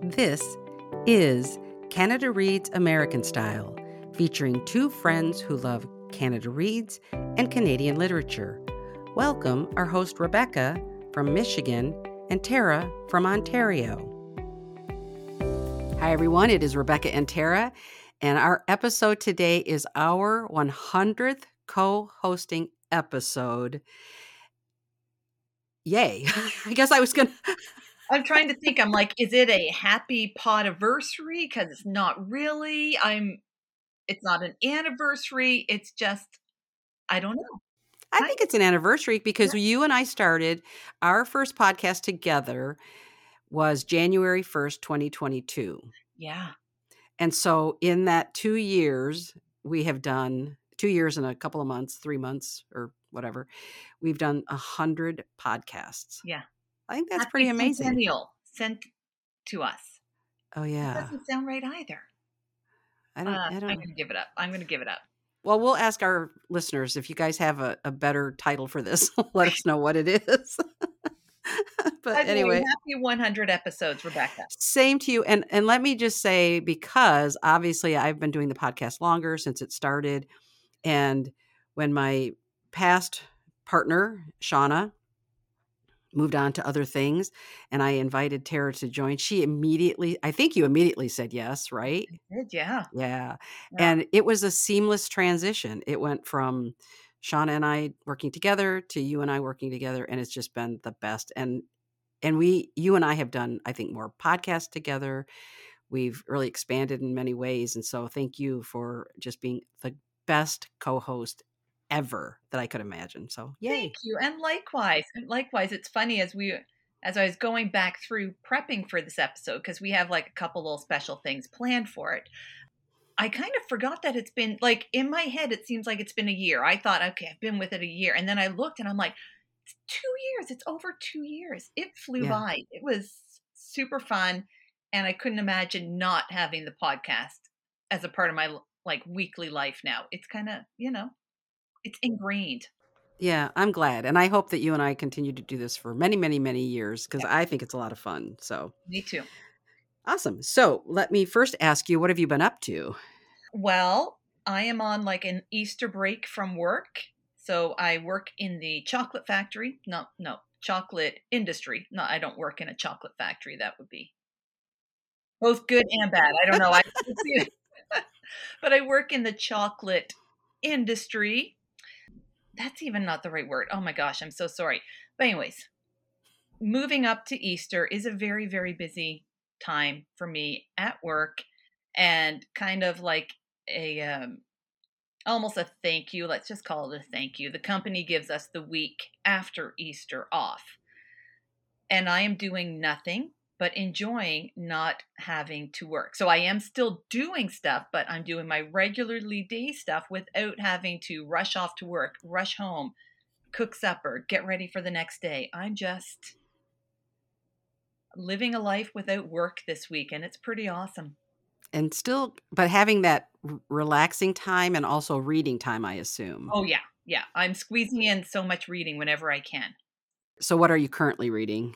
This is Canada Reads American Style, featuring two friends who love Canada Reads and Canadian literature. Welcome our host Rebecca from Michigan and Tara from Ontario. Hi everyone, it is Rebecca and Tara, and our episode today is our 100th co-hosting episode. Yay. I guess I was going to... I'm trying to think. I'm like, is it a happy podiversary? Because it's not really. It's not an anniversary. It's just, I don't know. I think it's an anniversary because you and I started our first podcast together was January 1st, 2022. Yeah. And so in that 2 years, we have done 2 years and a couple of months, 3 months or whatever. We've done 100 podcasts. Yeah. I think that's pretty amazing. Centennial sent to us. Oh, yeah. That doesn't sound right either. I don't. I'm going to give it up. Well, we'll ask our listeners if you guys have a better title for this. Let us know what it is. But anyway, happy 100 episodes, Rebecca. Same to you. And let me just say, because obviously I've been doing the podcast longer since it started. And when my past partner, Shauna, moved on to other things and I invited Tara to join, I think you immediately said yes, right? I did, yeah. Yeah. And it was a seamless transition. It went from Shauna and I working together to you and I working together. And it's just been the best. And you and I have done, I think, more podcasts together. We've really expanded in many ways. And so thank you for just being the best co-host ever that I could imagine. So yay. Thank you. And likewise, it's funny as I was going back through prepping for this episode, because we have like a couple little special things planned for it. I kind of forgot that it's been like in my head, it seems like it's been a year. I thought, okay, I've been with it a year. And then I looked and I'm like, it's 2 years. It's over 2 years. It flew by. It was super fun. And I couldn't imagine not having the podcast as a part of my like weekly life now. It's kind of, it's ingrained. Yeah, I'm glad. And I hope that you and I continue to do this for many, many, many years because I think it's a lot of fun. So me too. Awesome. So let me first ask you, what have you been up to? Well, I am on like an Easter break from work. So I work in the chocolate factory. No, chocolate industry. No, I don't work in a chocolate factory. That would be both good and bad. I don't know. But I work in the chocolate industry. That's even not the right word. Oh my gosh, I'm so sorry. But anyways, moving up to Easter is a very, very busy time for me at work, and kind of like almost a thank you. Let's just call it a thank you. The company gives us the week after Easter off. And I am doing nothing but enjoying not having to work. So I am still doing stuff, but I'm doing my regularly day stuff without having to rush off to work, rush home, cook supper, get ready for the next day. I'm just living a life without work this week, and it's pretty awesome. And still, but having that relaxing time and also reading time, I assume. Oh, yeah. Yeah. I'm squeezing in so much reading whenever I can. So what are you currently reading?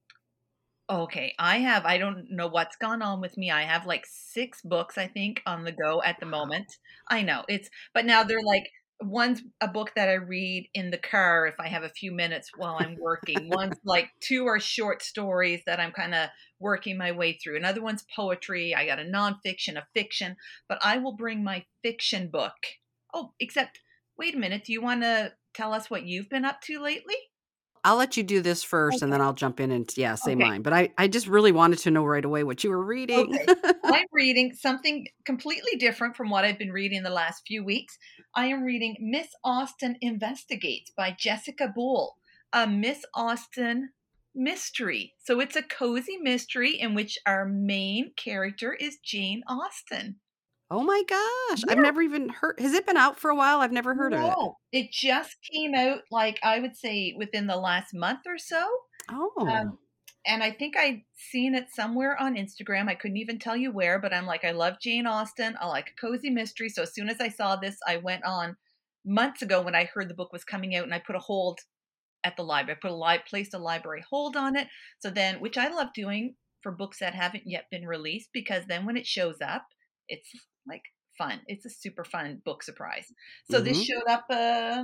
Okay, I don't know what's gone on with me. I have like 6 books, I think, on the go at the moment. I know but now they're like, one's a book that I read in the car if I have a few minutes while I'm working. One's like 2 are short stories that I'm kind of working my way through. Another one's poetry. I got a nonfiction, a fiction, but I will bring my fiction book. Oh, except, wait a minute. Do you want to tell us what you've been up to lately? I'll let you do this first, and then I'll jump in and say mine. But I just really wanted to know right away what you were reading. Okay. I'm reading something completely different from what I've been reading the last few weeks. I am reading Miss Austen Investigates by Jessica Bull, a Miss Austen mystery. So it's a cozy mystery in which our main character is Jane Austen. Oh my gosh. Yeah. I've never even heard. Has it been out for a while? I've never heard of it. No, it just came out, like, I would say within the last month or so. Oh. And I think I'd seen it somewhere on Instagram. I couldn't even tell you where, but I'm like, I love Jane Austen. I like a cozy mystery. So as soon as I saw this, I went on months ago when I heard the book was coming out, and I put a hold at the library. Placed a library hold on it. So then, which I love doing for books that haven't yet been released, because then when it shows up, it's like fun. It's a super fun book surprise. So this Mm-hmm. showed up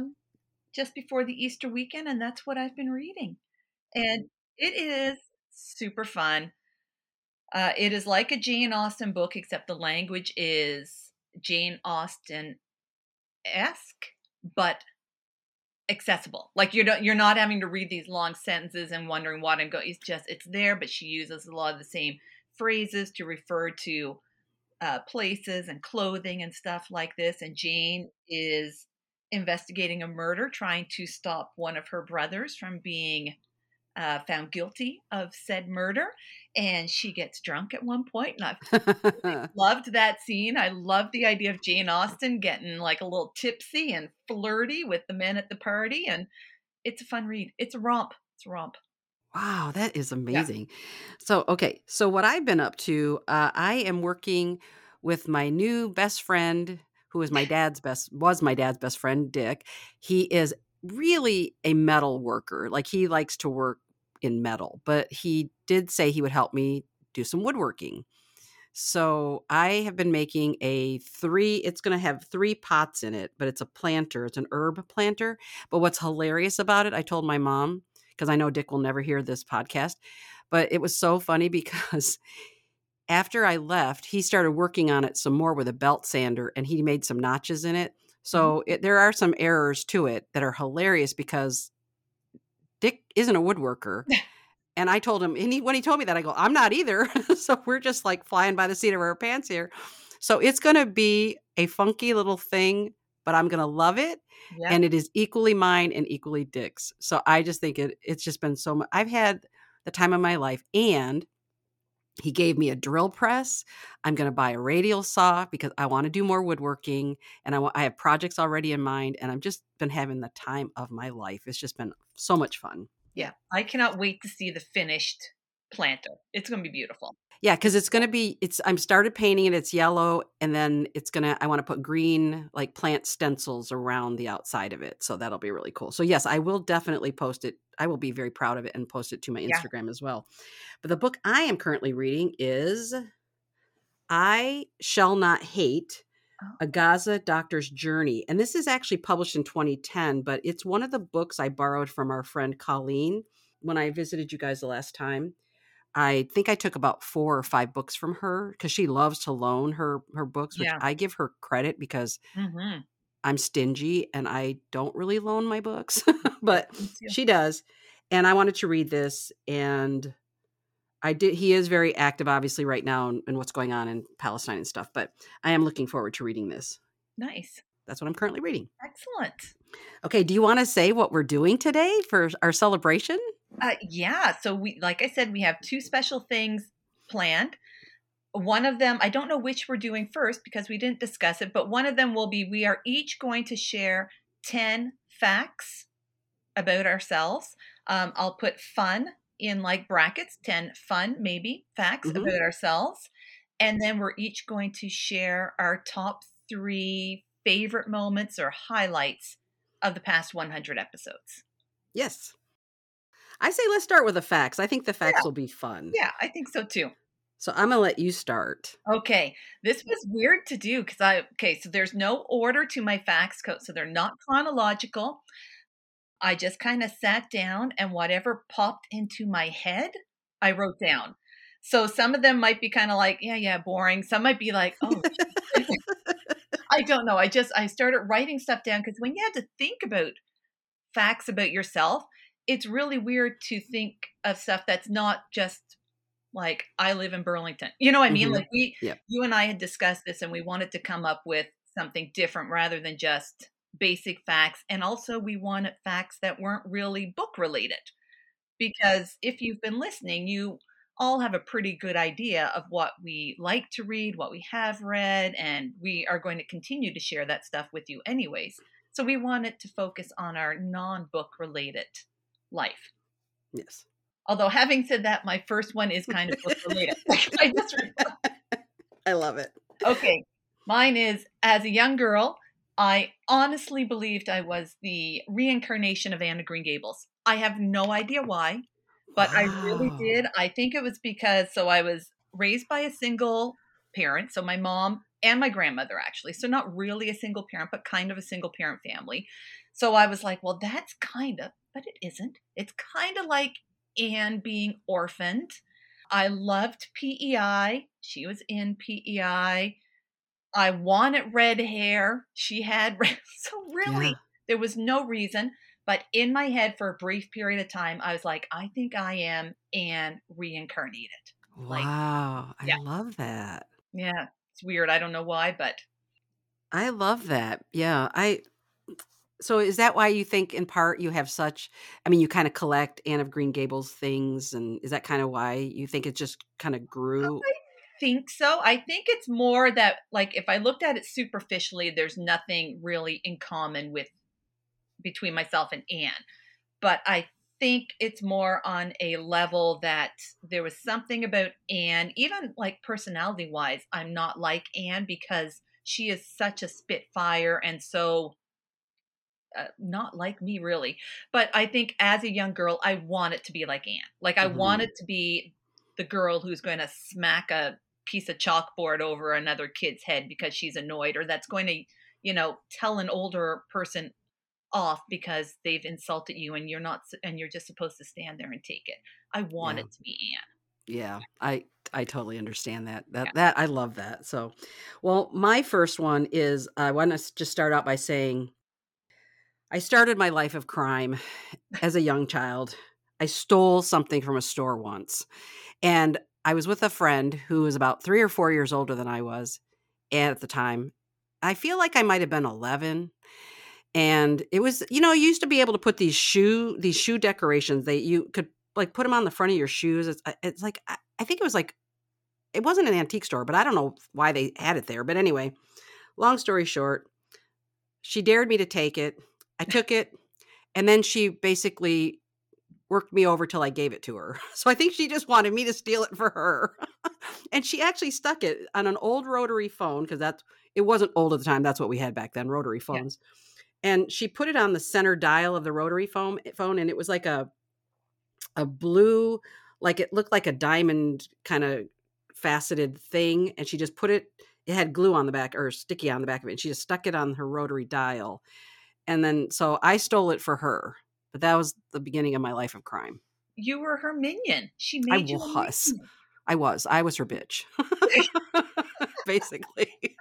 just before the Easter weekend, and that's what I've been reading. And it is super fun. It is like a Jane Austen book, except the language is Jane Austen esque, but accessible. Like you're not having to read these long sentences and wondering what I'm going. It's there, but she uses a lot of the same phrases to refer to places and clothing and stuff like this. And Jane is investigating a murder, trying to stop one of her brothers from being found guilty of said murder. And she gets drunk at one point, and I loved that scene. I love the idea of Jane Austen getting like a little tipsy and flirty with the men at the party, and it's a fun read. It's a romp. It's a romp. Wow, that is Yeah. amazing. So, okay, so what I've been up to, I am working with my new best friend, who is my dad's best friend, Dick. He is really a metal worker. Like he likes to work in metal, but he did say he would help me do some woodworking. So I have been making it's going to have 3 pots in it, but it's a planter. It's an herb planter. But what's hilarious about it, I told my mom, because I know Dick will never hear this podcast, but it was so funny because after I left, he started working on it some more with a belt sander and he made some notches in it. Mhm. So there are some errors to it that are hilarious because Dick isn't a woodworker. And I told him, and when he told me that, I go, I'm not either. So we're just like flying by the seat of our pants here. So it's going to be a funky little thing, but I'm going to love it. Yep. And it is equally mine and equally Dick's. So I just think it's just been so much. I've had the time of my life, and he gave me a drill press. I'm going to buy a radial saw because I want to do more woodworking, and I have projects already in mind, and I've just been having the time of my life. It's just been so much fun. Yeah. I cannot wait to see the finished planter. It's going to be beautiful. Yeah, because it's gonna be I'm started painting it, it's yellow, and then I wanna put green, like, plant stencils around the outside of it, so that'll be really cool. So, yes, I will definitely post it. I will be very proud of it and post it to my Yeah. Instagram as well. But the book I am currently reading is I Shall Not Hate: Oh, A Gaza Doctor's Journey, and this is actually published in 2010, but it's one of the books I borrowed from our friend Colleen when I visited you guys the last time. I think I took about 4 or 5 books from her because she loves to loan her books, which yeah. I give her credit because Mm-hmm. I'm stingy and I don't really loan my books, Yeah. but Me too. she does. And I wanted to read this, and I did. He is very active, obviously, right now in what's going on in Palestine and stuff, but I am looking forward to reading this. Nice. That's what I'm currently reading. Excellent. Okay, do you want to say what we're doing today for our celebration? Yeah. So like I said, we have 2 special things planned. One of them, I don't know which we're doing first because we didn't discuss it, but one of them will be we are each going to share 10 facts about ourselves. I'll put fun in like brackets, 10 fun, maybe facts Mhm. about ourselves. And then we're each going to share our top 3 favorite moments or highlights of the past 100 episodes. Yes. I say let's start with the facts. I think the facts Yeah, will be fun. yeah, I think so too. So I'm gonna let you start. Okay, this was weird to do because so there's no order to my facts code, so they're not chronological. I just kind of sat down and whatever popped into my head, I wrote down. So some of them might be kind of like, yeah, yeah, boring. Some might be like, oh, I don't know. I started writing stuff down because when you had to think about facts about yourself, it's really weird to think of stuff that's not just like I live in Burlington. You know what I mean? Mhm. Like Yep. you and I had discussed this and we wanted to come up with something different rather than just basic facts. And also we wanted facts that weren't really book related. Because if you've been listening, you all have a pretty good idea of what we like to read, what we have read, and we are going to continue to share that stuff with you anyways. So we wanted to focus on our non-book related life. Yes. Although having said that, my first one is kind of book related. I just I love it. okay. Mine is as a young girl, I honestly believed I was the reincarnation of Anne of Green Gables. I have no idea why. But I really Wow. did. I think it was because so I was raised by a single parent, so my mom and my grandmother actually. So not really a single parent, but kind of a single parent family. So I was like, well, that's kind of, but it isn't. It's kind of like Anne being orphaned. I loved PEI. She was in PEI. I wanted red hair. She had red. So Yeah. really, there was no reason. But in my head, for a brief period of time, I was like, I think I am Anne reincarnated. Like, Wow. I yeah, love that. yeah. It's weird. I don't know why, but I love that. Yeah. So is that why you think in part you have such I mean, you kinda collect Anne of Green Gables things, and is that kinda why you think it just kinda grew? I think so. I think it's more that, like, if I looked at it superficially, there's nothing really in common with between myself and Anne. But I think it's more on a level that there was something about Anne, even like personality wise, I'm not like Anne because she is such a spitfire and so not like me really. But I think as a young girl, I wanted to be like Anne. Like I Mhm. wanted to be the girl who's going to smack a piece of chalkboard over another kid's head because she's annoyed, or that's going to, tell an older person off because they've insulted you and you're not and you're just supposed to stand there and take it. I Yeah. wanted to be Anne. Yeah. I totally understand that. Yeah. That I love that. So, well, my first one is I wanna just start out by saying I started my life of crime as a young child. I stole something from a store once, and I was with a friend who was about 3 or 4 years older than I was, and at the time, I feel like I might have been 11, and it was you used to be able to put these shoe decorations, you could, like, put them on the front of your shoes, it's like I think it was, like it wasn't an antique store, but I don't know why they had it there, but anyway, long story short, she dared me to take it, I took it, and then she basically worked me over till I gave it to her. So I think she just wanted me to steal it for her. And she actually stuck it on an old rotary phone because it wasn't old at the time. That's what we had back then, rotary Yeah. phones. And she put it on the center dial of the rotary phone, and it was like a blue, like it looked like a diamond kind of faceted thing. And she just it had glue on the back or sticky on the back of it. And she just stuck it on her rotary dial. And then so I stole it for her. But that was the beginning of my life of crime. You were her minion. She I made you a was. minion. I was her bitch. Basically.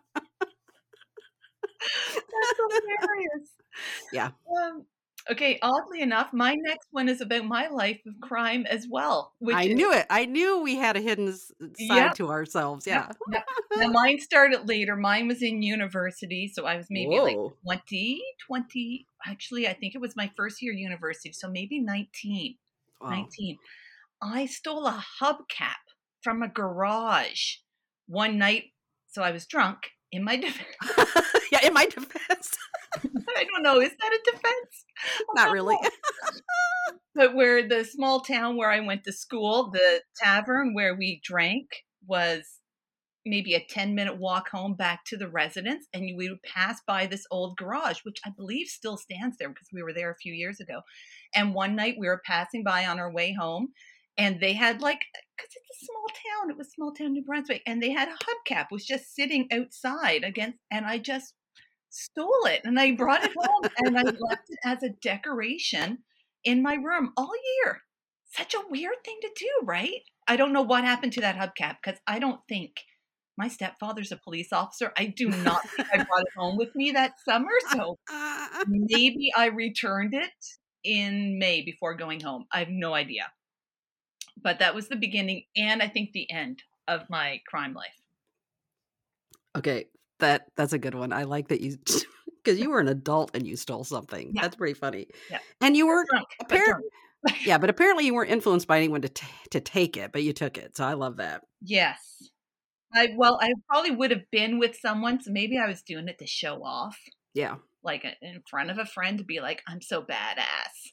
That's hilarious. Yeah. Um, okay, oddly enough, my next one is about my life of crime as well, which I is knew it. I knew we had a hidden side yep, to ourselves, yep, yeah. yep. Now mine started later. Mine was in university, so I was maybe like Whoa. 20, 20. Actually, I think it was my first year university, so maybe 19, Wow. 19. I stole a hubcap from a garage one night. So I was drunk in my defense. Yeah, in my defense. I don't know. Is that a defense? I Not don't really. know. But where the small town where I went to school, the tavern where we drank was maybe a 10-minute walk home back to the residence. And we would pass by this old garage, which I believe still stands there because we were there a few years ago. And one night we were passing by on our way home and they had like, because it's a small town, it was small town New Brunswick, and they had a hubcap was just sitting outside against, and I just stole it and I brought it home and I left it as a decoration in my room all year. Such a weird thing to do, right? I don't know what happened to that hubcap because I don't think my stepfather's a police officer. I do not think I brought it home with me that summer. So maybe I returned it in May before going home. I have no idea. But that was the beginning and I think the end of my crime life. Okay, that's a good one. I like that you because you were an adult and you stole something. Yeah, That's pretty funny. yeah. And you But weren't drunk, but apparent drunk. yeah, but apparently you weren't influenced by anyone to take it, but you took it, so I love that. Yes. I probably would have been with someone, so maybe I was doing it to show off, Yeah. like, in front of a friend to be like, "I'm so badass."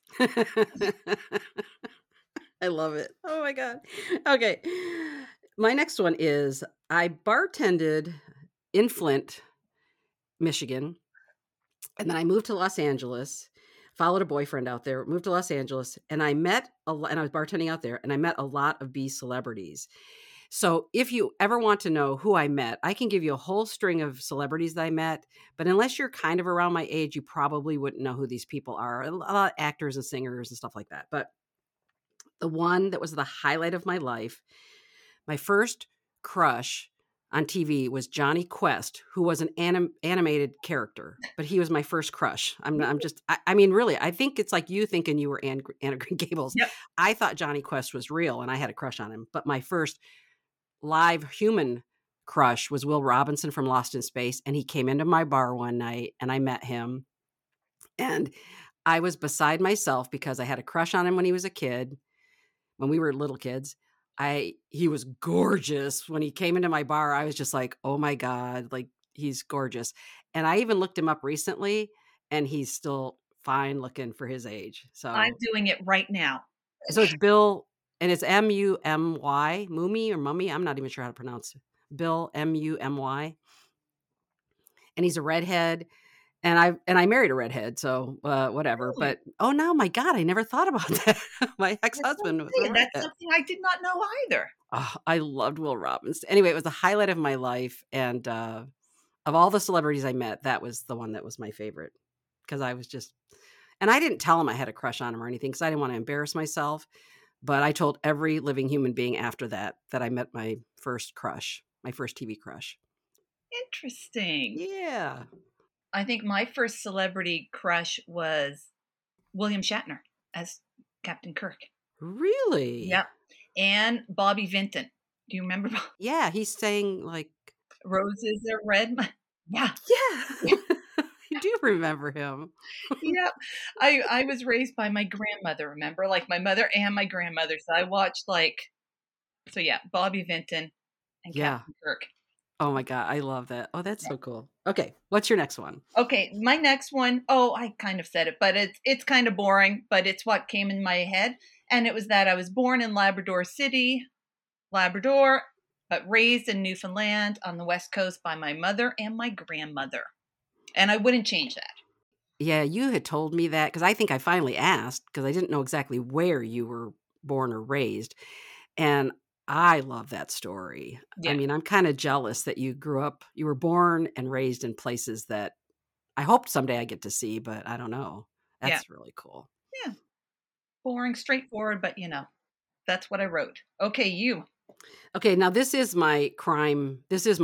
I love it. Oh my god. Okay. My next one is I bartended in Flint, Michigan, and then I moved to Los Angeles followed a boyfriend out there, moved to Los Angeles, and I met and I was bartending out there, and I met a lot of B celebrities. So if you ever want to know who I met, I can give you a whole string of celebrities that I met. But unless you're kind of around my age, you probably wouldn't know who these people are. A lot of actors and singers and stuff like that. But the one that was the highlight of my life, my first crush on TV was Johnny Quest, who was an animated character, but he was my first crush. I mean, really, I think it's like you thinking you were Anna Green Gables. Yep. I thought Johnny Quest was real and I had a crush on him, but my first live human crush was Will Robinson from Lost in Space. And he came into my bar one night and I met him. And I was beside myself because I had a crush on him when he was a kid, when we were little kids. He was gorgeous. When he came into my bar, I was just like, oh my God, like he's gorgeous. And I even looked him up recently and he's still fine looking for his age. I'm doing it right now. So it's Bill, and it's Mumy, Mummy or Mummy. I'm not even sure how to pronounce it. Bill Mumy. And he's a redhead. And I married a redhead, so whatever. Really? But now, my God, I never thought about that. My ex-husband was a That's redhead. something I did not know either. Oh, I loved Will Robinson. Anyway, it was the highlight of my life, and of all the celebrities I met, that was the one that was my favorite because I was just, and I didn't tell him I had a crush on him or anything because I didn't want to embarrass myself. But I told every living human being after that I met my first crush, my first TV crush. Interesting. Yeah. I think my first celebrity crush was William Shatner as Captain Kirk. Really? Yep. And Bobby Vinton. Do you remember? Yeah, he's saying like Roses are red. Yeah. Yeah. I do remember him. Yep. I was raised by my grandmother, remember? Like my mother and my grandmother. So I watched Bobby Vinton and Captain Kirk. Oh my God, I love that. Oh, that's so cool. Okay, what's your next one? Okay, my next one, I kind of said it, but it's kind of boring, but it's what came in my head. And it was that I was born in Labrador City, Labrador, but raised in Newfoundland on the West Coast by my mother and my grandmother. And I wouldn't change that. Yeah, you had told me that because I think I finally asked because I didn't know exactly where you were born or raised. And I love that story. Yeah. I mean, I'm kind of jealous that you were born and raised in places that I hope someday I get to see, but I don't know. That's really cool. Yeah. Boring, straightforward, but that's what I wrote. Okay, you. Okay, now this is my crime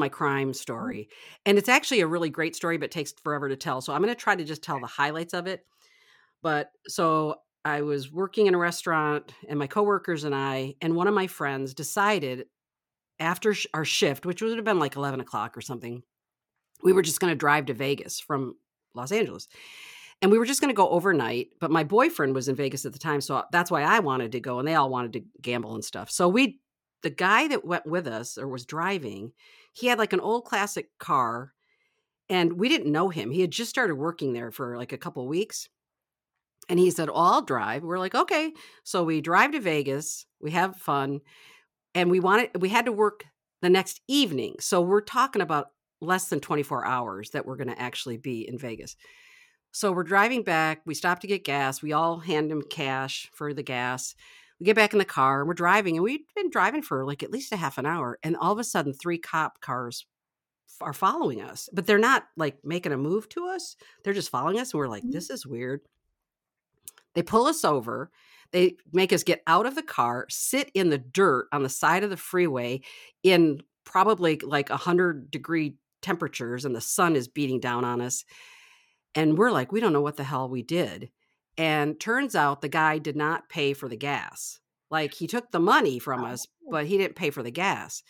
story. And it's actually a really great story, but it takes forever to tell. So I'm going to try to just tell the highlights of it. But so I was working in a restaurant and my coworkers and one of my friends decided after our shift, which would have been like 11 o'clock or something, we were just going to drive to Vegas from Los Angeles. And we were just going to go overnight. But my boyfriend was in Vegas at the time. So that's why I wanted to go and they all wanted to gamble and stuff. So the guy that went with us or was driving, he had like an old classic car and we didn't know him. He had just started working there for like a couple of weeks. And he said, I'll drive. We're like, okay. So we drive to Vegas, we have fun, and we had to work the next evening. So we're talking about less than 24 hours that we're going to actually be in Vegas. So we're driving back. We stop to get gas. We all hand him cash for the gas. We get back in the car and we're driving, and we've been driving for like at least a half an hour. And all of a sudden 3 cop cars are following us, but they're not like making a move to us. They're just following us. And we're like, this is weird. They pull us over. They make us get out of the car, sit in the dirt on the side of the freeway in probably like 100-degree temperatures, and the sun is beating down on us. And we're like, we don't know what the hell we did. And turns out the guy did not pay for the gas. Like he took the money from us, but he didn't pay for the gas.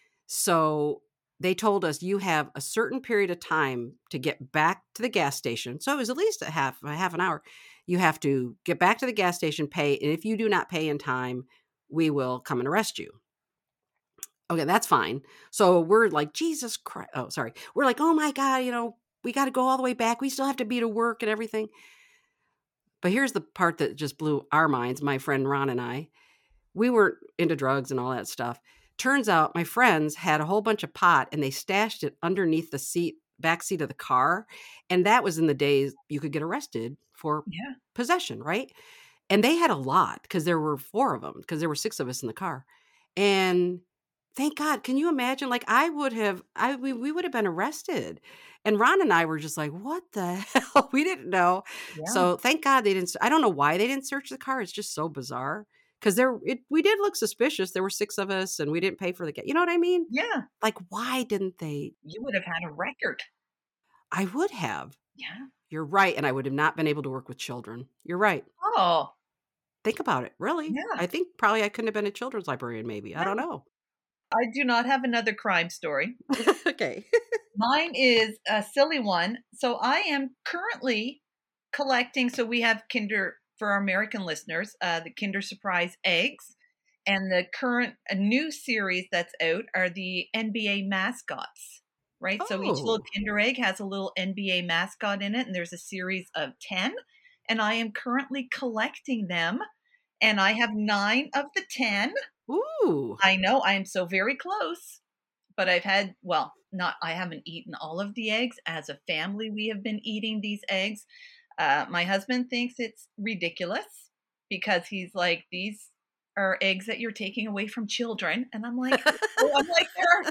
So they told us you have a certain period of time to get back to the gas station. So it was at least a half an hour. You have to get back to the gas station, pay. And if you do not pay in time, we will come and arrest you. Okay, that's fine. So we're like, Jesus Christ. Oh, sorry. We're like, oh my God, we got to go all the way back. We still have to be to work and everything. But here's the part that just blew our minds, my friend Ron and I. We weren't into drugs and all that stuff. Turns out my friends had a whole bunch of pot and they stashed it underneath the back seat of the car. And that was in the days you could get arrested for Yeah. possession, right? And they had a lot because there were 4 of them because there were 6 of us in the car. And thank God, can you imagine? Like, I would have we would have been arrested. And Ron and I were just like, "What the hell?" We didn't know. Yeah. So, thank God they didn't I don't know why they didn't search the car. It's just so bizarre because we did look suspicious. There were 6 of us and we didn't pay for the you know what I mean? Yeah. Like, why didn't they? You would have had a record. I would have. Yeah. You're right, and I would have not been able to work with children. You're right. Oh, Think about it, really. yeah. I think probably I couldn't have been a children's librarian maybe, I don't No, know. I do not have another crime story. Okay. Mine is a silly one. So I am currently collecting. So we have Kinder for our American listeners, the Kinder Surprise eggs, and the current a new series that's out are the NBA mascots. Right. So each little Oh, Kinder egg has a little NBA mascot in it, and there's a series of 10. And I am currently collecting them. And I have 9 of the 10. ooh. I know I am so very close. But I've had, well, not, I haven't eaten all of the eggs. As a family, we have been eating these eggs. My husband thinks it's ridiculous because he's like, these are eggs that you're taking away from children. And I'm like, oh, I'm like,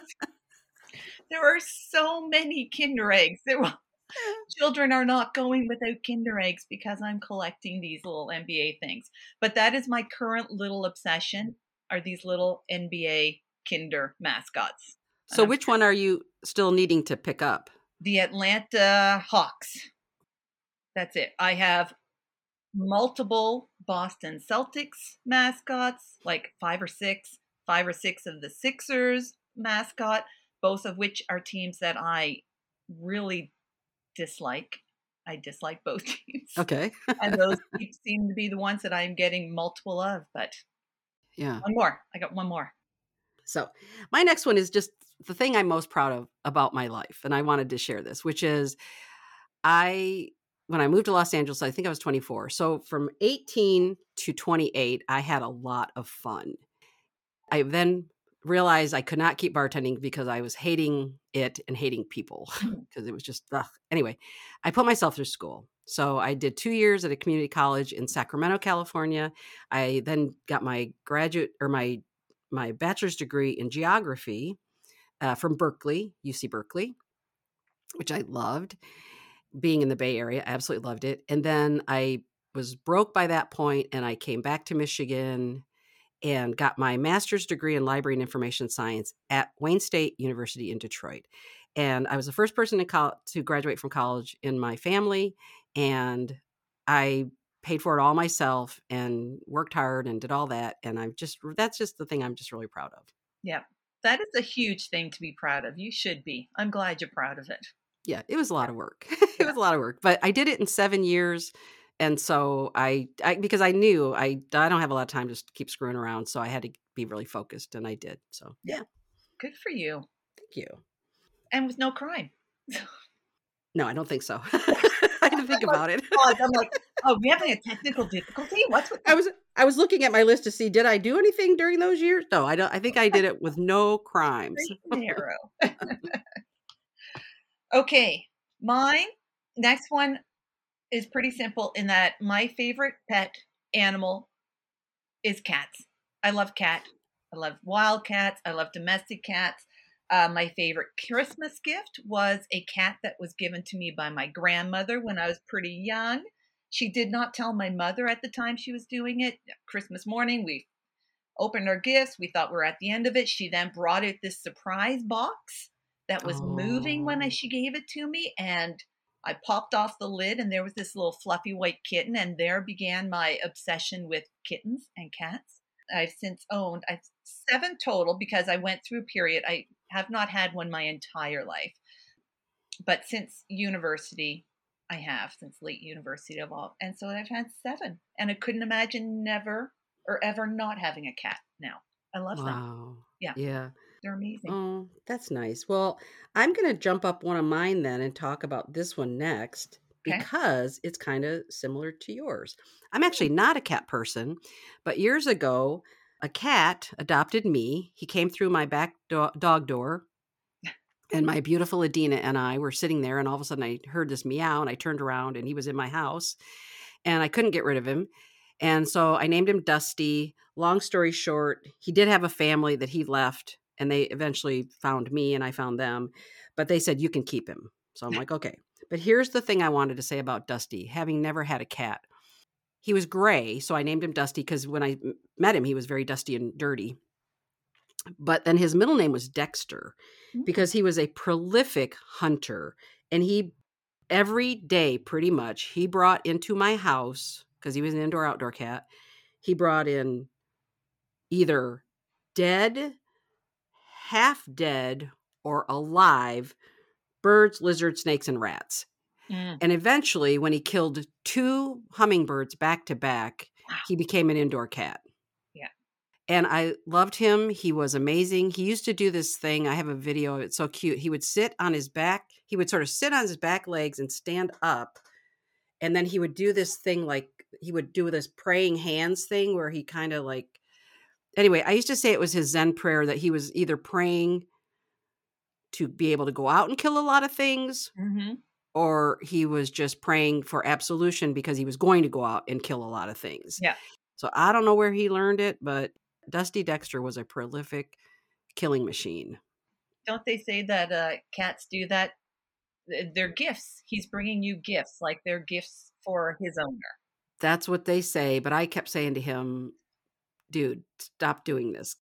there are so many Kinder eggs. Children are not going without Kinder eggs because I'm collecting these little NBA things. But that is my current little obsession are these little NBA Kinder mascots. And So I'm which one are you still needing to pick up? the Atlanta Hawks. That's it. I have multiple Boston Celtics mascots, like 5 or 6 of the Sixers mascot, both of which are teams that I really dislike. I dislike both teams. Okay. And those seem to be the ones that I'm getting multiple of. But Yeah. one more. I got one more. So my next one is just the thing I'm most proud of about my life, and I wanted to share this, which is I when I moved to Los Angeles, I think I was 24. So from 18 to 28, I had a lot of fun. I then realized I could not keep bartending because I was hating it and hating people Mm. because it was just ugh. Anyway, I put myself through school. So I did 2 years at a community college in Sacramento, California. I then got my graduate or my bachelor's degree in geography from Berkeley, UC Berkeley, which I loved. Being in the Bay Area, I absolutely loved it. And then I was broke by that point, and I came back to Michigan and got my master's degree in library and information science at Wayne State University in Detroit. And I was the first person to graduate from college in my family, and I paid for it all myself and worked hard and did all that. And that's just the thing I'm just really proud of. Yeah. That is a huge thing to be proud of. You should be. I'm glad you're proud of it. Yeah, it was a Yeah. lot of work. It was a lot of work, but I did it in 7 years, and so I because I knew I don't have a lot of time to keep screwing around, so I had to be really focused, and I did. So, Yeah. yeah, Good for you. thank you. And with no crime. No, I don't think so. I had to think about it. I'm like, oh, we having a technical difficulty? What's with I was I was looking at my list to see did I do anything during those years? No, I don't I think I did it with no crimes. straight and narrow? Okay. Mine, next one is pretty simple in that my favorite pet animal is cats. I love cat. I love wild cats. I love domestic cats. My favorite Christmas gift was a cat that was given to me by my grandmother when I was pretty young. She did not tell my mother at the time she was doing it. Christmas morning, we opened our gifts. We thought we were at the end of it. She then brought out this surprise box that was moving when Oh. she gave it to me. And I popped off the lid, and there was this little fluffy white kitten. And there began my obsession with kittens and cats. I've since owned 7 total because I went through a period. I have not had one my entire life, but since university, I have since late university of all, and so I've had 7, and I couldn't imagine never or ever not having a cat now. I love them. Wow. Yeah, Yeah. they're amazing. Oh, that's nice. Well, I'm going to jump up one of mine then and talk about this one next Okay. because it's kind of similar to yours. I'm actually not a cat person, but years ago, a cat adopted me. He came through my back dog door, and my beautiful Adina and I were sitting there, and all of a sudden I heard this meow, and I turned around, and he was in my house. and I couldn't get rid of him. And so I named him Dusty. Long story short, he did have a family that he left, and they eventually found me and I found them. But they said, you can keep him. So I'm like, okay. But here's the thing I wanted to say about Dusty, having never had a cat. He was gray, so I named him Dusty because when I met him, he was very dusty and dirty. But then his middle name was Dexter Mm. because he was a prolific hunter. And he, every day pretty much, he brought into my house, because he was an indoor outdoor cat, he brought in either dead, half dead, or alive birds, lizards, snakes, and rats. Mm. And eventually, when he killed 2 hummingbirds back to back, Wow. he became an indoor cat. Yeah. And I loved him. He was amazing. He used to do this thing. I have a video. It's so cute. He would sit on his back. He would sort of sit on his back legs and stand up. And then he would do this thing, like he would do this praying hands thing where he kind of like, anyway, I used to say it was his Zen prayer that he was either praying to be able to go out and kill a lot of things, Mm-hmm. or he was just praying for absolution because he was going to go out and kill a lot of things. Yeah. So I don't know where he learned it, but Dusty Dexter was a prolific killing machine. Don't they say that cats do that? They're gifts. He's bringing you gifts, like they're gifts for his owner. That's what they say, but I kept saying to him, dude, stop doing this.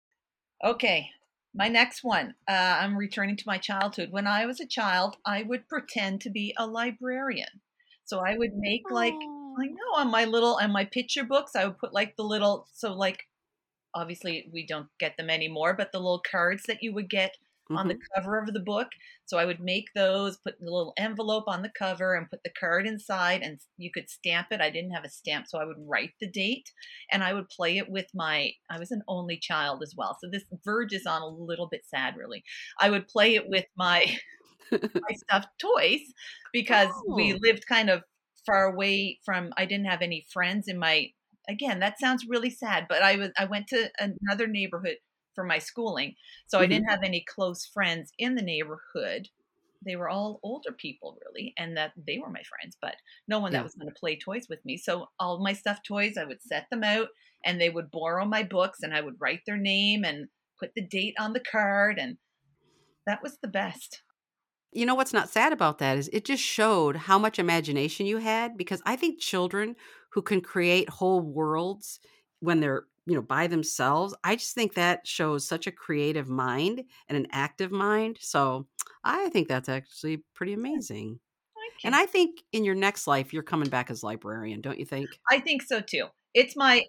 Okay, my next one. I'm returning to my childhood. When I was a child, I would pretend to be a librarian. So I would make like, I Oh. know on my picture books, I would put like the little, so like obviously we don't get them anymore, but the little cards that you would get on the Mhm. cover of the book. So I would make those, put the little envelope on the cover and put the card inside, and you could stamp it. I didn't have a stamp, so I would write the date and I would play it with I was an only child as well. So this verges on a little bit sad, really. I would play it with my stuffed toys because we Oh. lived kind of far away from, I didn't have any friends in my, again, that sounds really sad, but I went to another neighborhood for my schooling. So I didn't Mhm. have any close friends in the neighborhood. They were all older people really, and that they were my friends, but no one that Yeah. was going to play toys with me. So all my stuffed toys, I would set them out and they would borrow my books and I would write their name and put the date on the card, and that was the best. You know what's not sad about that is it just showed how much imagination you had, because I think children who can create whole worlds when they're, by themselves, I just think that shows such a creative mind and an active mind. So I think that's actually pretty amazing. Thank And you. I think in your next life, you're coming back as librarian, don't you think? I think so too. It's my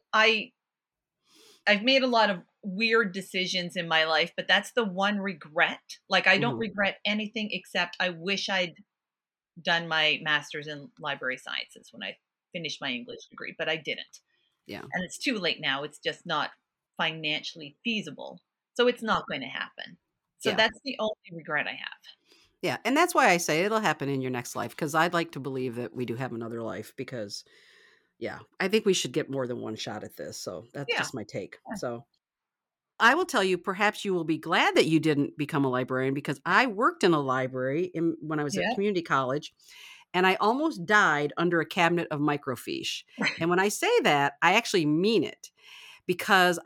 I've made a lot of weird decisions in my life, but that's the one regret. Like I don't Mhm. regret anything except I wish I'd done my master's in library sciences when I finished my English degree, but I didn't. Yeah. And it's too late now. It's just not financially feasible. So it's not going to happen. So Yeah. that's the only regret I have. Yeah. And that's why I say it'll happen in your next life, because I'd like to believe that we do have another life, because, yeah, I think we should get more than one shot at this. So that's Yeah. just my take. So I will tell you, perhaps you will be glad that you didn't become a librarian, because I worked in a library when I was at Yeah. community college, and I almost died under a cabinet of microfiche. And when I say that, I actually mean it, because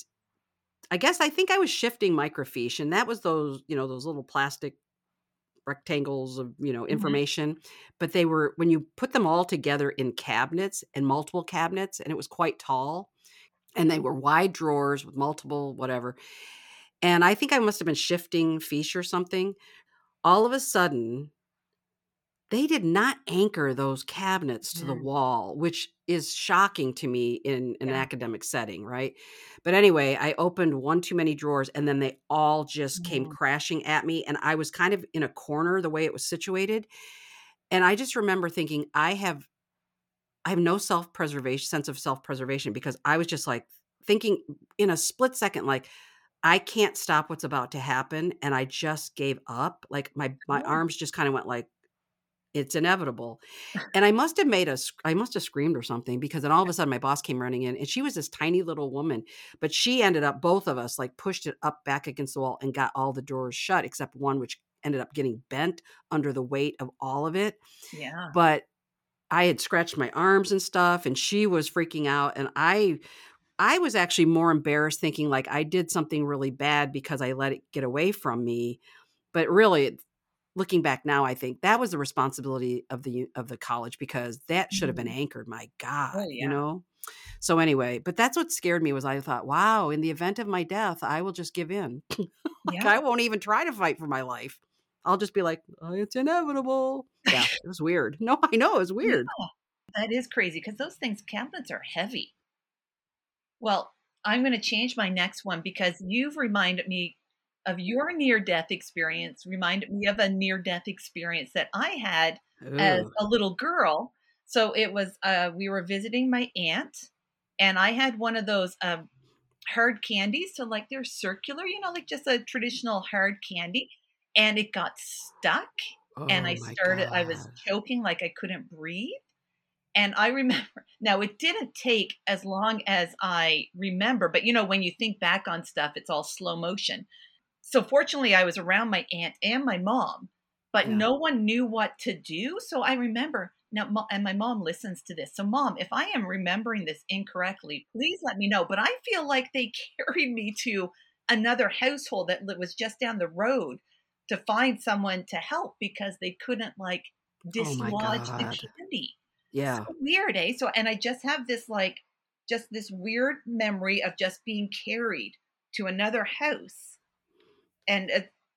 I think I was shifting microfiche, and that was those little plastic rectangles of, Hmm. information, but they were, when you put them all together in cabinets and multiple cabinets, and it was quite tall, and they were wide drawers with multiple whatever. And I think I must have been shifting fiche or something. All of a sudden, they did not anchor those cabinets to the Mm. wall, which is shocking to me in an Yeah. academic setting, right? But anyway, I opened one too many drawers, and then they all just came Mm. crashing at me. And I was kind of in a corner the way it was situated. And I just remember thinking, I have no sense of self-preservation, because I was just like thinking in a split second, like, I can't stop what's about to happen. And I just gave up. Like my Oh, arms just kind of went like, it's inevitable. And I must have screamed or something, because then all of a sudden my boss came running in, and she was this tiny little woman, but she ended up, both of us like pushed it up back against the wall and got all the doors shut except one, which ended up getting bent under the weight of all of it. yeah. But I had scratched my arms and stuff, and she was freaking out, and I was actually more embarrassed thinking like I did something really bad because I let it get away from me, but really looking back now, I think that was the responsibility of the college because that should have been Mhm. anchored, my god, Oh, yeah. So anyway, but that's what scared me was I thought, "Wow, in the event of my death, I will just give in." Like, Yeah. I won't even try to fight for my life. I'll just be like, "Oh, it's inevitable." Yeah, it was weird. No, I know, it was Yeah, weird. that is crazy because those things cabinets are heavy. Well, I'm gonna change my next one because you've reminded me of your near-death experience, reminded me of a near-death experience that I had as Ooh. a little girl. So it was, we were visiting my aunt, and I had one of those, hard candies, so, like, they're circular, like just a traditional hard candy, and it got stuck, and Oh my I was god. choking like I couldn't breathe, and I remember now it didn't take as long as I remember, but, when you think back on stuff, it's all slow motion. So fortunately, I was around my aunt and my mom, but Yeah. no one knew what to do. So I remember now, and my mom listens to this. So, mom, if I am remembering this incorrectly, please let me know. But I feel like they carried me to another household that was just down the road to find someone to help because they couldn't like Oh my dislodge the god. candy. So Yeah. weird, eh? So, and I just have this like, just this weird memory of just being carried to another house and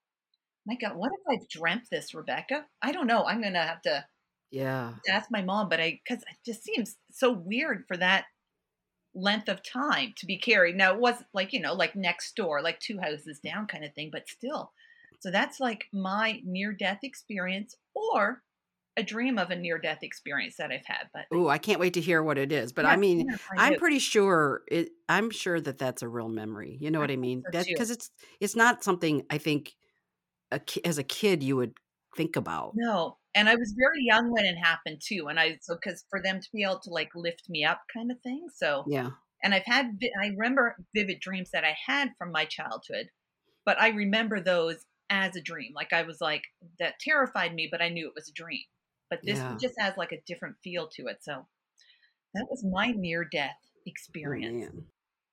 my God, what if I've dreamt this, Rebecca? I don't know. I'm gonna have to Yeah. ask my mom, but because it just seems so weird for that length of time to be carried. Now it was like, like next door, like two houses down kind of thing, but still. So that's like my near death experience or a dream of a near death experience that I've had. But Ooh, I can't wait to hear what it is, but I yes, mean, I'm gonna find I'm out. pretty sure I'm sure that that's a real memory, you know I what I think mean? so That too. because it's not something I think as a kid you would think about. No, and I was very young when it happened too, and because for them to be able to, like, lift me up kind of thing, so Yeah. and I remember vivid dreams that I had from my childhood, but I remember those as a dream, like, I was like, that terrified me, but I knew it was a dream, but this one Yeah. just has, like, a different feel to it, so that was my near-death Oh, experience. man.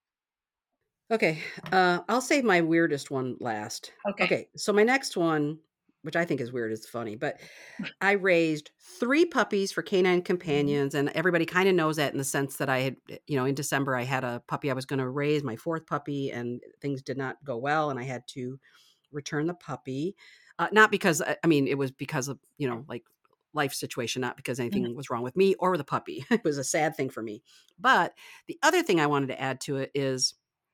Okay, I'll save my weirdest one last. Okay. Okay, so my next one, which I think is weird, is funny, but I raised 3 puppies for canine Mhm, companions, and everybody kinda knows that in the sense that I had in December, I had a puppy I was gonna raise, my 4th puppy, and things did not go well, and I had to return the puppy. Not because I mean, it was because of, like, life situation, not because mhm, anything was wrong with me or the puppy. It was a sad thing for me. But the other thing I wanted to add to it is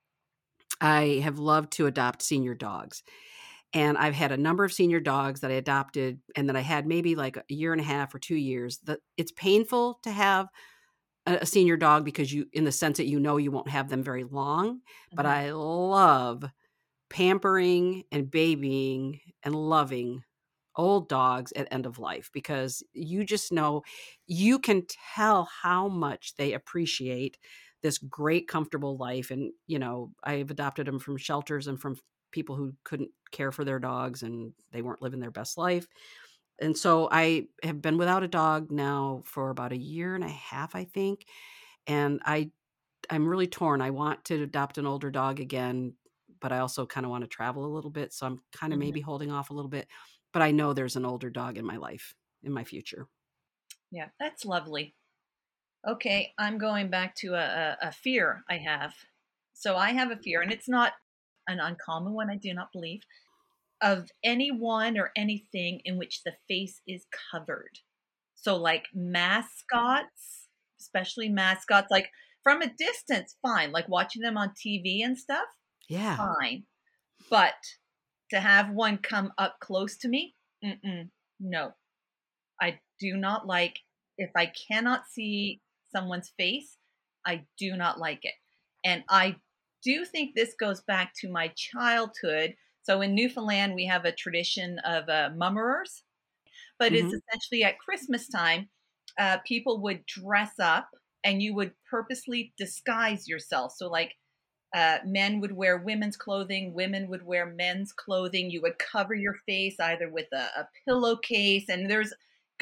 I have loved to adopt senior dogs. And I've had a number of senior dogs that I adopted and that I had maybe like a year and a half or 2 years. That it's painful to have a senior dog because you in the sense that you won't have them very long, but mhm, I love pampering and babying and loving old dogs at end of life because you just know you can tell how much they appreciate this great comfortable life and I've adopted them from shelters and from people who couldn't care for their dogs and they weren't living their best life and so I have been without a dog now for about a year and a half I think and I'm really torn. I want to adopt an older dog again, but I also kinda wanna travel a little bit, so I'm kinda mhm. maybe holding off a little bit, but I know there's an older dog in my life, in my future. Yeah, that's lovely. Okay, I'm going back to a fear I have. So I have a fear, and it's not an uncommon one, I do not believe, of anyone or anything in which the face is covered. So, like mascots, especially mascots, like from a distance, fine. Like watching them on TV and stuff, Yeah. fine. But to have one come up close to me, mm-mm, no. I do not like if I cannot see someone's face, I do not like it. And I do think this goes back to my childhood. So in Newfoundland, we have a tradition of mummerers, but it's Mhm. essentially at Christmas time, people would dress up and you would purposely disguise yourself. So, like, men would wear women's clothing, women would wear men's clothing. You would cover your face either with a pillowcase, and there's going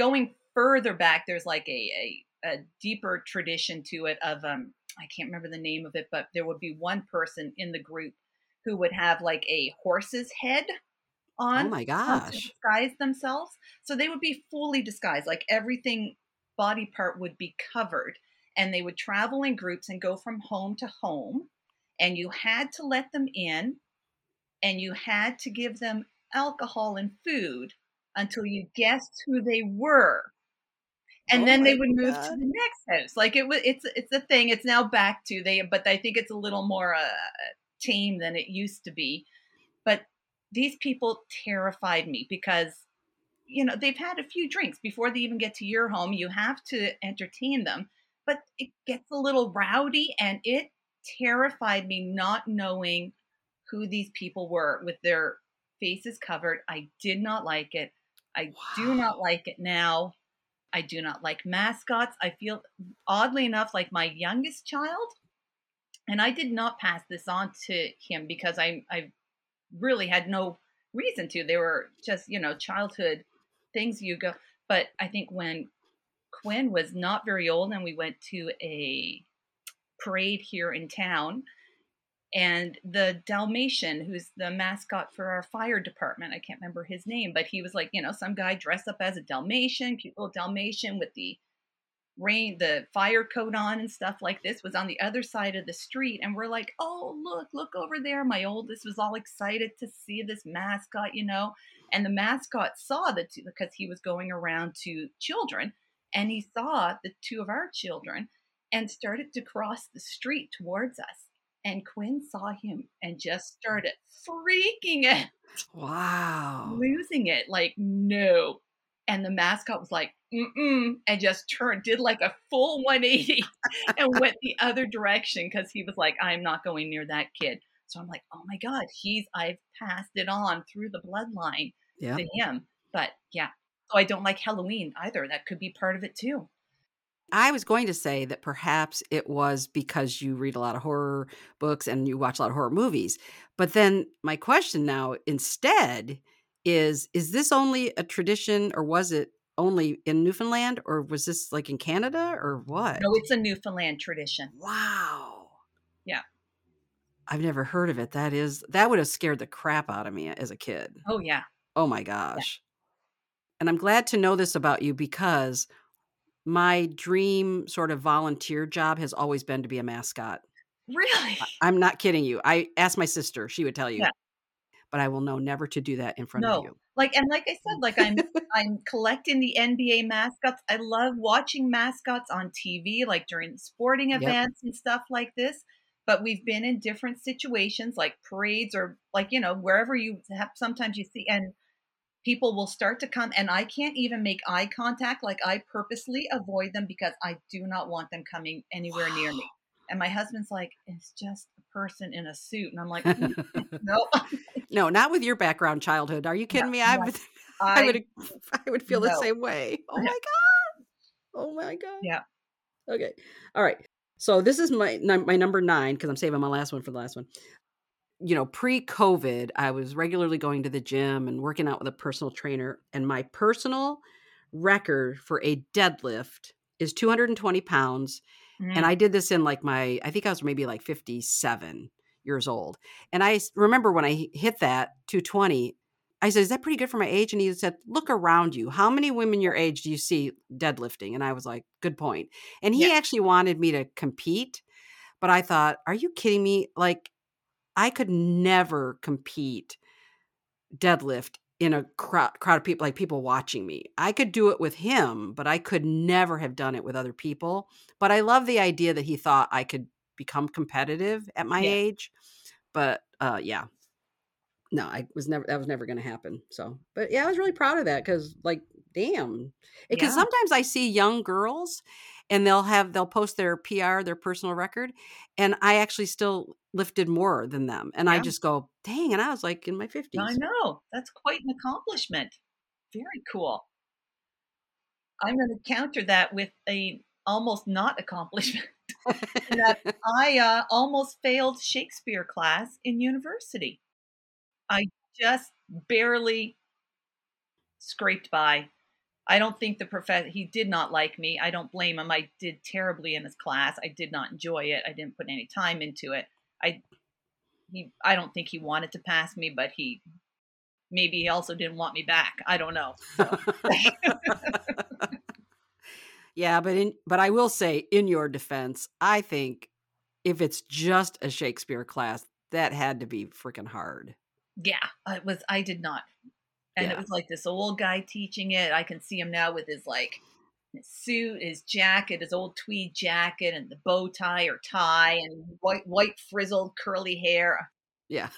further back, there's like a deeper tradition to it of I can't remember the name of it, but there would be one person in the group who would have like a horse's head Oh on my to gosh. disguise themselves. So they would be fully disguised, like everything body part would be covered. And they would travel in groups and go from home to home. And you had to let them in and you had to give them alcohol and food until you guessed who they were. And Oh then they my would move to God. the next house. Like it's a thing. It's now back to they, but I think it's a little more tame than it used to be. But these people terrified me because they've had a few drinks before they even get to your home. You have to entertain them, but it gets a little rowdy, and it terrified me not knowing who these people were with their faces covered. I did not like it. I do Wow. not like it now. I do not like mascots. I feel, oddly enough, like my youngest child, and I did not pass this on to him because I really had no reason to. They were just, childhood things you go. But I think when Quinn was not very old and we went to a parade here in town, and the Dalmatian, who's the mascot for our fire department, I can't remember his name, but he was like, some guy dressed up as a Dalmatian, cute little Dalmatian with the fire coat on and stuff like this, was on the other side of the street. And we're like, oh, look over there. My oldest was all excited to see this mascot, and the mascot saw the two because he was going around to children, and he saw the two of our children and started to cross the street towards us. And Quinn saw him and just started freaking out, Wow. losing it, like, no. And the mascot was like, mm-mm, and just did like a full 180 and went the other direction because he was like, I'm not going near that kid. So I'm like, oh my God, I've passed it on through the bloodline Yep. to him. But yeah, so I don't like Halloween either. That could be part of it too. I was going to say that perhaps it was because you read a lot of horror books and you watch a lot of horror movies. But then my question now instead is this only a tradition, or was it only in Newfoundland, or was this like in Canada, or what? No, it's a Newfoundland tradition. Wow. Yeah. I've never heard of it. That would have scared the crap out of me as a kid. Oh, yeah. Oh my Yeah. gosh. And I'm glad to know this about you because my dream sort of volunteer job has always been to be a mascot. Really? I'm not kidding you. I asked my sister, she would tell Yeah. you, but I will know never to do that in front of No. you. Like I said, like I'm collecting the NBA mascots. I love watching mascots on TV, like during sporting Yep. events and stuff like this. But we've been in different situations, like parades or like, wherever you have, sometimes you see, and people will start to come, and I can't even make eye contact. Like I purposely avoid them because I do not want them coming anywhere near me. And my husband's like, it's just a person in a suit. And I'm like, no, No, not with your background childhood. Are you no, kidding me? no, I I would I would feel the no. same way. Oh my god. Oh my god. Yeah. Okay. All right. So this is my number 9 because I'm saving my last one for the last one. Pre-COVID, I was regularly going to the gym and working out with a personal trainer, and my personal record for a deadlift is 220 pounds. And Mm, I did this in I think I was maybe like 57 years old. And I remember when I hit that 220, I said, is that pretty good for my age? And he said, look around you. How many women your age do you see deadlifting? And I was like, good point. And yeah. he actually wanted me to compete, but I thought, are you kidding me? Like, I could never compete deadlift in a crowd of people, like people watching me. I could do it with him, but I could never have done it with other people. But I love the idea that he thought I could become competitive at my Yeah. age. But yeah, no, that was never going to happen. So, but yeah, I was really proud of that because, like, damn, because Yeah. sometimes I see young girls and they'll post their PR, their personal record, and I actually still lifted more than them, and I Yeah. just go, dang, and I was like in my I 50s. know. That's quite an accomplishment. Very cool. I'm going to counter that with a almost not accomplishment in that I almost failed Shakespeare class in university. I just barely scraped by. I don't think the professor, he did not like me. I don't blame him. I did terribly in his class. I did not enjoy it. I didn't put any time into it. I I don't think he wanted to pass me, but maybe he also didn't want me back. I don't know. So Yeah, but I will say, in your defense, I think if it's just a Shakespeare class, that had to be freaking hard. yeah, I did not. And it Yeah. was like this old guy teaching it. I can see him now with his like his suit, his jacket, his old tweed jacket, and the bow tie or tie, and white frizzled curly hair. Yeah.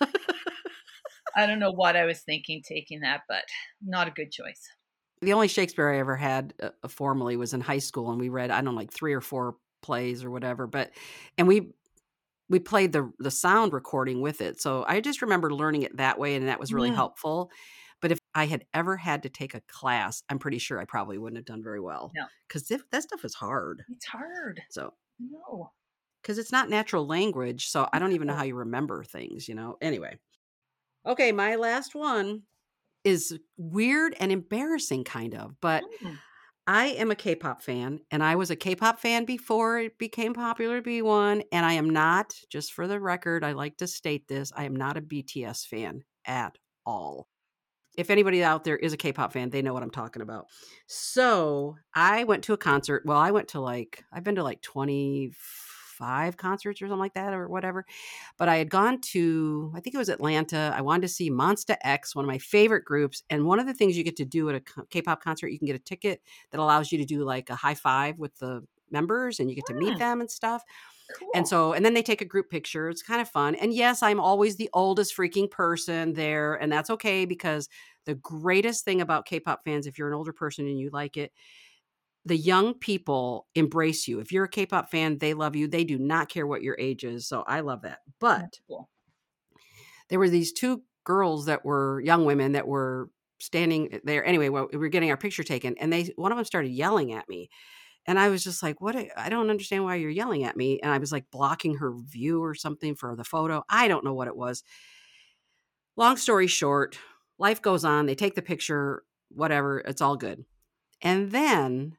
I don't know what I was thinking taking that, but not a good choice. The only Shakespeare I ever had formally was in high school, and we read, I don't know, like 3 or 4 plays or whatever, and we played the sound recording with it. So I just remember learning it that way, and that was really Mm, helpful. But if I had ever had to take a class, I'm pretty sure I probably wouldn't have done very well, no, 'cause that stuff is hard. it's hard. So, No. 'cause it's not natural language, so I don't even know how you remember things, you know? Anyway. Okay, my last one is weird and embarrassing kind of, but Mm, I am a K-pop fan, and I was a K-pop fan before it became popular to be one, and I am not, just for the record, I like to state this, I am not a BTS fan at all. If anybody out there is a K-pop fan, they know what I'm talking about. So, I went to a concert. Well, I've been to like 25 concerts or something like that or whatever. But I had gone to, I think it was Atlanta. I wanted to see Monsta X, one of my favorite groups. And one of the things you get to do at a K-pop concert, you can get a ticket that allows you to do like a high five with the members and you get to meet mm, them and stuff. cool. And then they take a group picture. It's kind of fun. And yes, I'm always the oldest freaking person there. And that's okay because the greatest thing about K-pop fans, if you're an older person and you like it, the young people embrace you. If you're a K-pop fan, they love you. They do not care what your age is. So I love that. That's But cool. there were these 2 girls that were young women that were standing there. Anyway, well, we were getting our picture taken and one of them started yelling at me. And I was just like, "What? I don't understand why you're yelling at me." And I was like blocking her view or something for the photo. I don't know what it was. Long story short, life goes on. They take the picture, whatever. It's all good. And then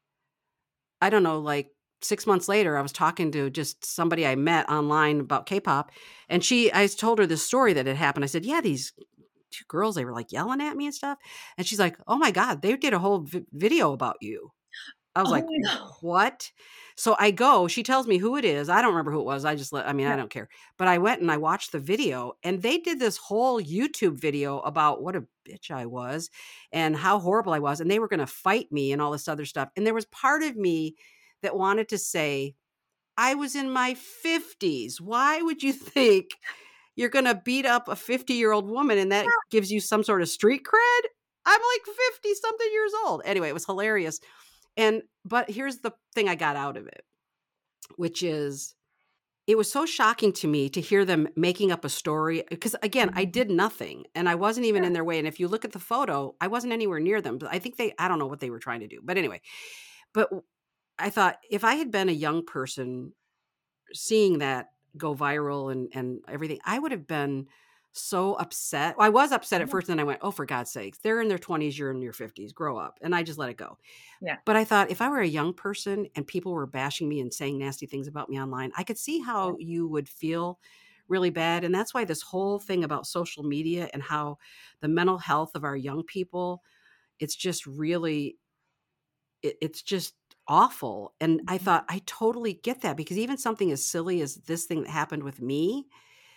I don't know, like 6 months later, I was talking to just somebody I met online about K-pop, and I told her this story that had happened. I said, "Yeah, these 2 girls, they were like yelling at me and stuff." And she's like, "Oh my God, they did a whole video about you." I was like, Oh no. "What?" So I go, she tells me who it is. I don't remember who it was. I mean, I Yeah. don't care. But I went and I watched the video and they did this whole YouTube video about what a bitch I was and how horrible I was. And they were going to fight me and all this other stuff. And there was part of me that wanted to say, I was in my 50s. Why would you think you're going to beat up a 50-year-old woman and that gives you some sort of street cred? I'm like 50 something years old. Anyway, it was hilarious. But here's the thing I got out of it, which is it was so shocking to me to hear them making up a story because again, I Mhm. did nothing and I wasn't even Yeah. in their way. And if you look at the photo, I wasn't anywhere near them. But I don't know what they were trying to do. But anyway, but I thought if I had been a young person seeing that go viral and everything, I would have been so upset. Well, I was upset at Yeah. first, and then I went, "Oh, for God's sakes, they're in their 20s, you're in your 50s, grow up." And I just let it go. Yeah. But I thought if I were a young person and people were bashing me and saying nasty things about me online, I could see Yeah. how you would feel really bad. And that's why this whole thing about social media and how the mental health of our young people, it's just really, it's just awful. And I Mhm. thought, I totally get that because even something as silly as this thing that happened with me,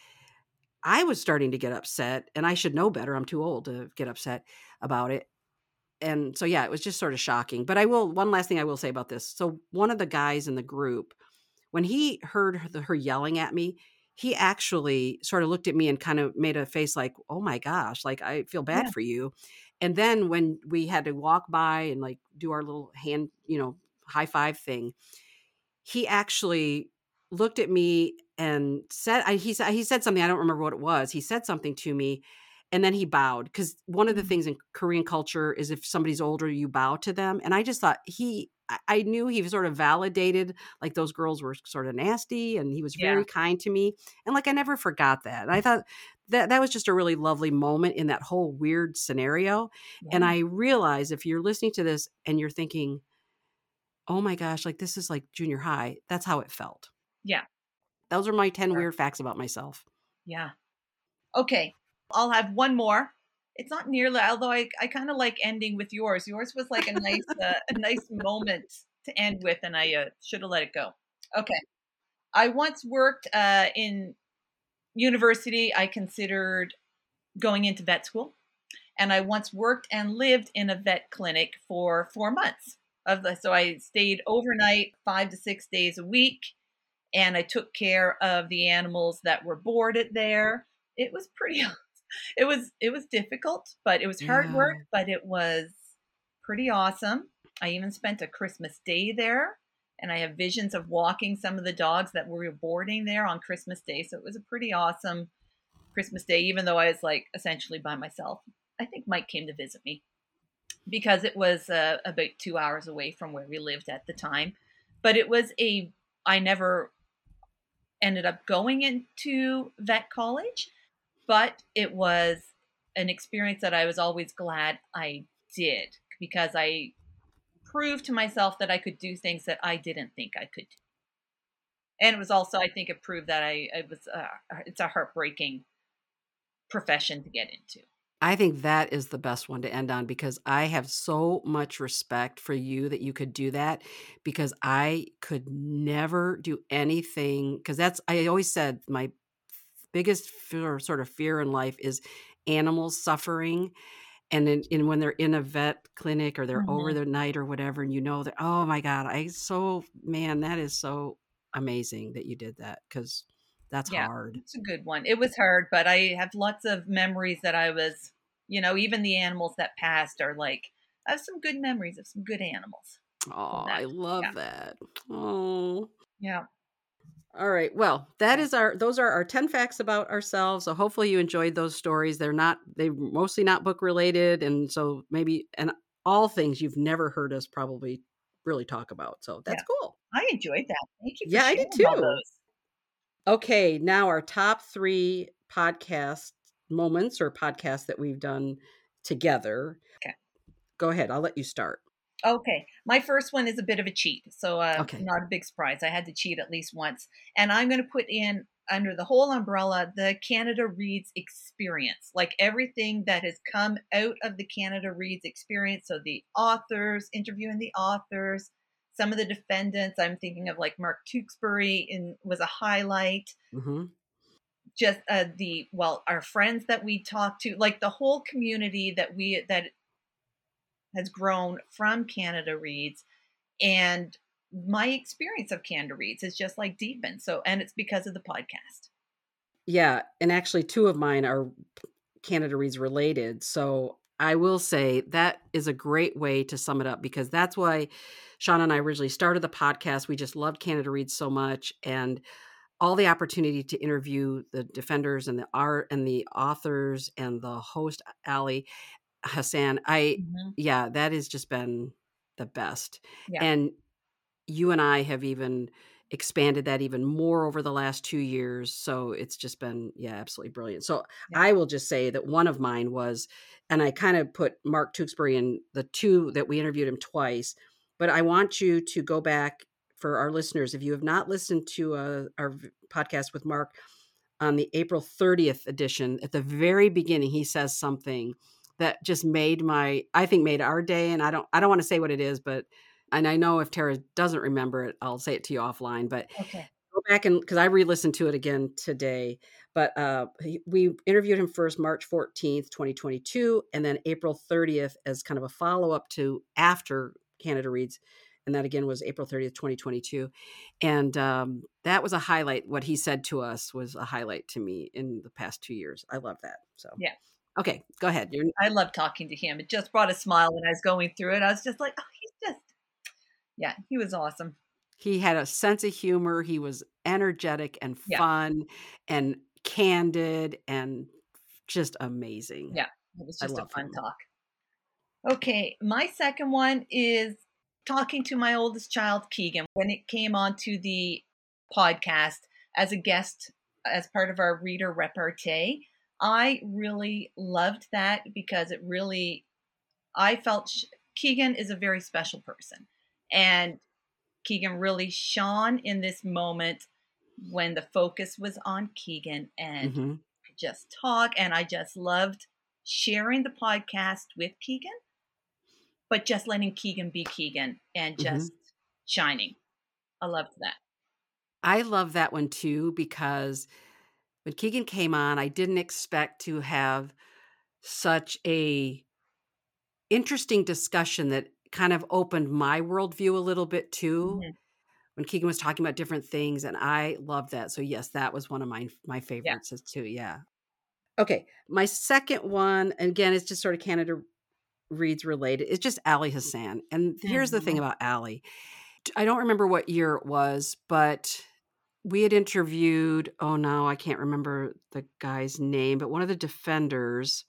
I was starting to get upset and I should know better. I'm too old to get upset about it. And so, yeah, it was just sort of shocking. But one last thing I will say about this. So, one of the guys in the group, when he heard her yelling at me, he actually sort of looked at me and kind of made a face like, "Oh my gosh, like I feel bad Yeah. for you." And then when we had to walk by and like do our little hand, high five thing, he actually looked at me and said he said something, I don't remember what it was. He said something to me, and then he bowed because one of the Mhm. things in Korean culture is if somebody's older, you bow to them, and I just thought I knew he sort of validated, like, those girls were sort of nasty, and he was Yeah. very kind to me, and, like, I never forgot that, and I thought that was just a really lovely moment in that whole weird scenario. And Yeah. I realize if you're listening to this and you're thinking, oh my gosh, like this is like junior high, that's how it felt. Yeah. Those are my 10 Sure. weird facts about myself. Yeah. Okay. I'll have one more. It's not nearly, although I kind of like ending with yours. Yours was like a nice moment to end with, and I should have let it go. Okay. I once worked in university. I considered going into vet school, and I once worked and lived in a vet clinic for 4 months. So I stayed overnight, 5 to 6 days a week, and I took care of the animals that were boarded there. It was pretty it was difficult, but it was hard work, Yeah. but it was pretty awesome. I even spent a Christmas day there, and I have visions of walking some of the dogs that were boarding there on Christmas Day. So it was a pretty awesome Christmas Day, even though I was like essentially by myself. I think Mike came to visit me because it was about 2 hours away from where we lived at the time. But I never ended up going into vet college, but it was an experience that I was always glad I did because I proved to myself that I could do things that I didn't think I could do. And it was also, I think, it proved that it's a heartbreaking profession to get into. I think that is the best one to end on because I have so much respect for you that you could do that because I could never do anything because I always said my biggest sort of fear in life is animals suffering. And when they're in a vet clinic or they're over Mhm. the night or whatever, and you know that, oh my God, man, that is so amazing that you did that because that's Yeah, hard. it's a good one. It was hard, but I have lots of memories that even the animals that passed are like, I have some good memories of some good animals from Oh, that. I Yeah. love that. Oh. Yeah. All right. Well, Yeah. those are our 10 facts about ourselves. So hopefully you enjoyed those stories. They're mostly not book related. And so and all things you've never heard us probably really talk about. So that's Yeah. cool. I enjoyed that. Thank you for Yeah, I did sharing all too. those. Okay. Now our top 3 podcast moments or podcasts that we've done together. Okay. Go ahead. I'll let you start. Okay. My first one is a bit of a cheat. So, Okay. not a big surprise. I had to cheat at least once. And I'm going to put in under the whole umbrella the Canada Reads experience, like everything that has come out of the Canada Reads experience. So, the authors, interviewing the authors, some of the defendants. I'm thinking of like Mark Tewksbury was a highlight. Mhm. Just our friends that we talked to, like the whole community that has grown from Canada Reads, and my experience of Canada Reads is just like deepened. So, and it's because of the podcast. Yeah, and actually 2 of mine are Canada Reads related. So I will say that is a great way to sum it up because that's why Sean and I originally started the podcast. We just loved Canada Reads so much and all the opportunity to interview the defenders and the art and the authors and the host Ali Hassan. Mhm. Yeah, that has just been the best. Yeah, And you and I have even expanded that even more over the last 2 years, so it's just been, yeah, absolutely brilliant. So, yeah, I will just say that one of mine was and I kind of put Mark Tewksbury in the 2 that we interviewed him twice, but I want you to go back for our listeners, if you have not listened to, our podcast with Mark on the April 30th edition, at the very beginning, he says something that just made our day, and I don't wanna say what it is, but and I know if Tara doesn't remember it, I'll say it to you offline, but okay, go back and because I re-listened to it again today, but, we interviewed him first March 14th, 2022, and then April 30th as kind of a follow-up to after Canada Reads, and that again was April 30th, 2022, and, that was a highlight. What he said to us was a highlight to me in the past 2 years. I love that, so yeah. okay, go ahead. I love talking to him. It just brought a smile when I was going through it. I was just like, oh, yeah, he was awesome. He had a sense of humor, he was energetic and Yeah, fun and candid and just amazing. yeah. It was I just a love fun him. talk. Okay, my second one is talking to my oldest child, Keegan, when it came onto the podcast as a guest as part of our reader repartee. I really loved that because it really, I felt Keegan is a very special person. And Keegan really shone in this moment when the focus was on Keegan and Mm-hmm. could just talk. And I just loved sharing the podcast with Keegan, but just letting Keegan be Keegan and Mm-hmm. just shining. I loved that. I love that one too because when Keegan came on, I didn't expect to have such a interesting discussion that kind of opened my worldview a little bit too. Mhm. When Keegan was talking about different things, and I loved that. So yes, that was one of my Yeah. favorites as too. Yeah. Okay, my second one, and again, it's just sort of Canada Reads related. It's just Ali Hassan, and here's the thing Mhm. about Ali. I don't remember what year it was, but we had interviewed. Oh no, I can't remember the guy's name, but one of the defenders,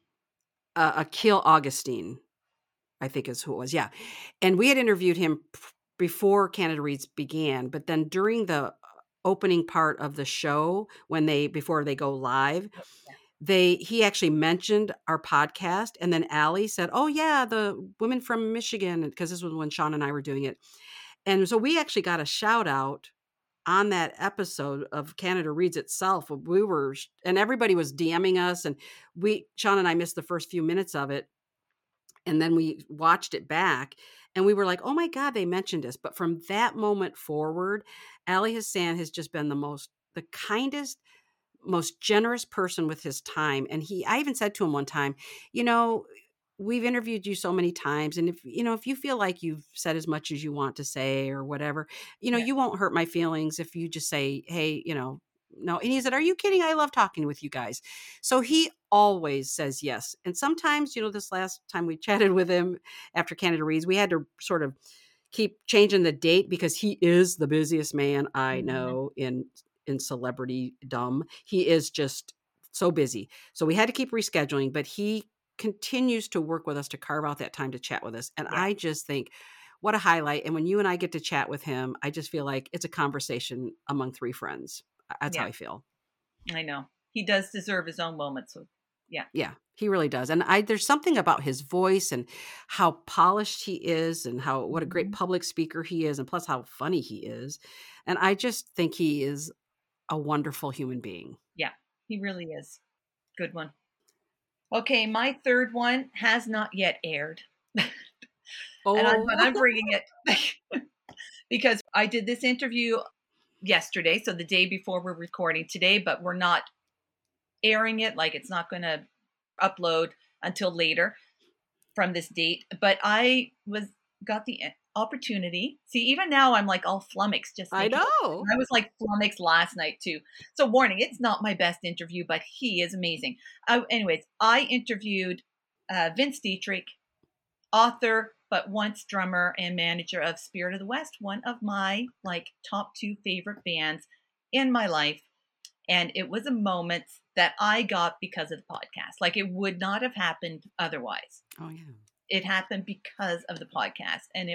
Akil Augustine, I think is who it was. Yeah, and we had interviewed him before Canada Reads began, but then during the opening part of the show, when they before they go live, Yeah. he actually mentioned our podcast, and then Allie said, "Oh yeah, the women from Michigan," because this was when Sean and I were doing it, and so we actually got a shout out on that episode of Canada Reads itself. We were, and everybody was DMing us, and Sean and I missed the first few minutes of it, and then we watched it back and we were like, oh my God, they mentioned us. But from that moment forward, Ali Hassan has just been the kindest, most generous person with his time. And I even said to him one time, you know, we've interviewed you so many times. And if you feel like you've said as much as you want to say or whatever, Yeah. you won't hurt my feelings if you just say, hey, no. And he said, are you kidding? I love talking with you guys. So he always says yes. And sometimes, this last time we chatted with him after Canada Reads, we had to sort of keep changing the date because he is the busiest man I Mhm. know in celebrity dumb. He is just so busy. So we had to keep rescheduling, but he continues to work with us to carve out that time to chat with us. And Yeah. I just think what a highlight. And when you and I get to chat with him, I just feel like it's a conversation among three friends. That's how Yeah. I feel. I know. He does deserve his own moment. So, yeah. Yeah, he really does. And there's something about his voice and how polished he is and what a great Mhm. public speaker he is and plus how funny he is. And I just think he is a wonderful human being. Yeah. He really is. Good one. Okay, my third one has not yet aired. But Oh, I'm bringing it because I did this interview yesterday, so the day before we're recording today, but we're not airing it. Like it's not going to upload until later from this date. But I was got the opportunity. See, even now I'm like all flummoxed just I thinking. know. I was like flummoxed last night too. So warning, it's not my best interview, but he is amazing. Anyways, I interviewed Vince Dietrich, author, but once drummer and manager of Spirit of the West, one of my like top two favorite bands in my life. And it was a moment that I got because of the podcast. Like it would not have happened otherwise. Oh, yeah. It happened because of the podcast. And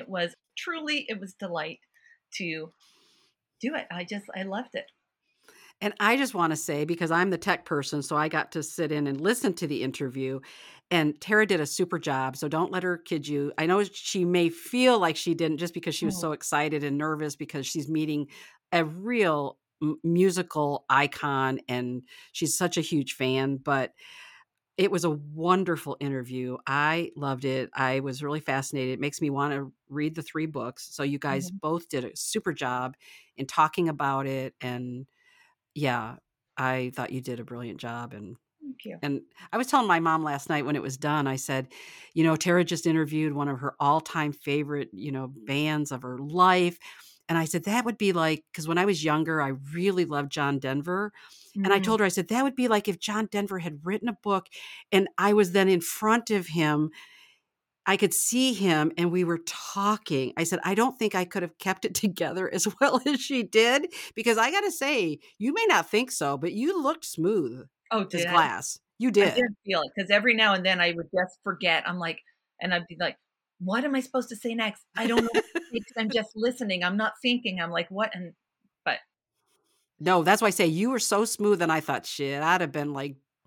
it was delight to do it. I loved it. And I just want to say, because I'm the tech person, so I got to sit in and listen to the interview. And Tara did a super job. So don't let her kid you. I know she may feel like she didn't just because she was Mhm. so excited and nervous because she's meeting a real musical icon and she's such a huge fan. But it was a wonderful interview. I loved it. I was really fascinated. It makes me want to read the 3 books. So you guys Mhm. both did a super job in talking about it and yeah, I thought you did a brilliant job, Thank you. and I was telling my mom last night when it was done, I said, Tara just interviewed one of her all-time favorite, bands of her life, and I said, "That would be like," because when I was younger, I really loved John Denver, and I Mm. told her, I said, "That would be like if John Denver had written a book and I was then in front of him I could see him and we were talking. I said, I don't think I could have kept it together as well as she did because I got to say, you may not think so, but you looked smooth Oh, as did I? glass. You I did. did feel it because every now and then I would just forget. I'm like, and I'd be like, what am I supposed to say next? I don't know what to say 'cause I'm just listening. I'm not thinking. I'm like, what? But No, that's why I say you were so smooth. And I thought, shit, I'd have been like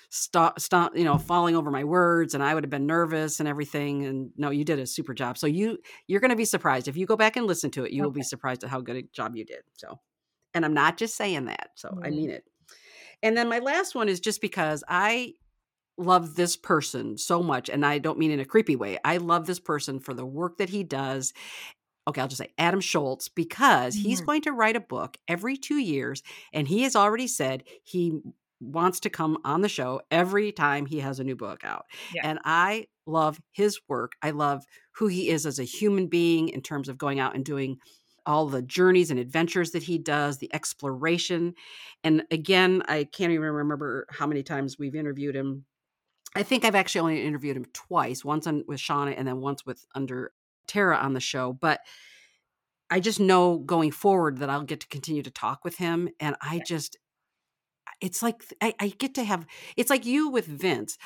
falling over my words, and I would have been nervous and everything. And no, you did a super job. So you're going to be surprised if you go back and listen to it. You will be surprised at how good a job you did. So, and I'm not just saying that. So I mean it. And then my last one is just because I love this person so much, and I don't mean in a creepy way. I love this person for the work that he does. Okay, I'll just say Adam Schultz, because he's going to write a book every 2 years, and he has already said he wants to come on the show every time he has a new book out. Yeah. And I love his work. I love who he is as a human being in terms of going out and doing all the journeys and adventures that he does, the exploration. And again, I can't even remember how many times we've interviewed him. I think I've actually only interviewed him twice, once with Shauna and then once under Tara on the show. But I just know going forward that I'll get to continue to talk with him. And it's like, I get to have, it's like you with Vince.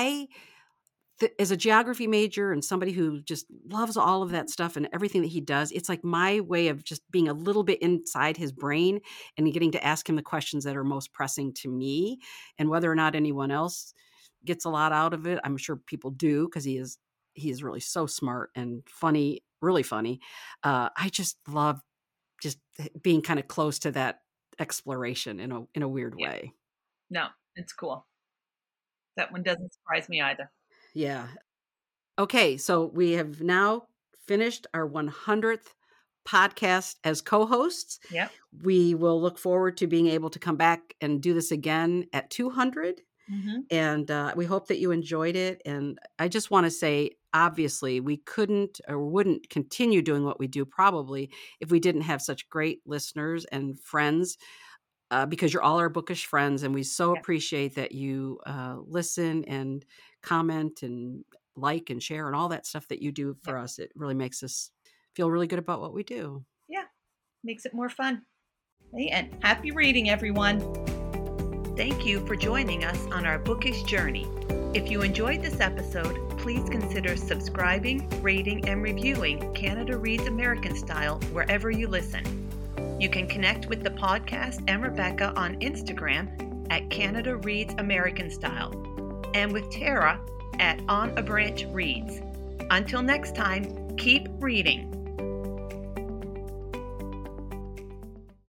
As a geography major and somebody who just loves all of that stuff and everything that he does, it's like my way of just being a little bit inside his brain and getting to ask him the questions that are most pressing to me. And whether or not anyone else gets a lot out of it, I'm sure people do, because he is really so smart and funny, really funny. I just love just being kind of close to that exploration in a weird way. No, it's cool. That one doesn't surprise me either. Yeah. Okay, so we have now finished our 100th podcast as co-hosts. Yep. We will look forward to being able to come back and do this again at 200. And we hope that you enjoyed it. And I just want to say, obviously, we couldn't or wouldn't continue doing what we do probably if we didn't have such great listeners and friends, because you're all our bookish friends. And we so appreciate that you listen and comment and like and share and all that stuff that you do for us. It really makes us feel really good about what we do. Yeah, makes it more fun. And happy reading, everyone. Thank you for joining us on our bookish journey. If you enjoyed this episode, please consider subscribing, rating, and reviewing Canada Reads American Style wherever you listen. You can connect with the podcast and Rebecca on Instagram at Canada Reads American Style, and with Tara at On a Branch Reads. Until next time, keep reading.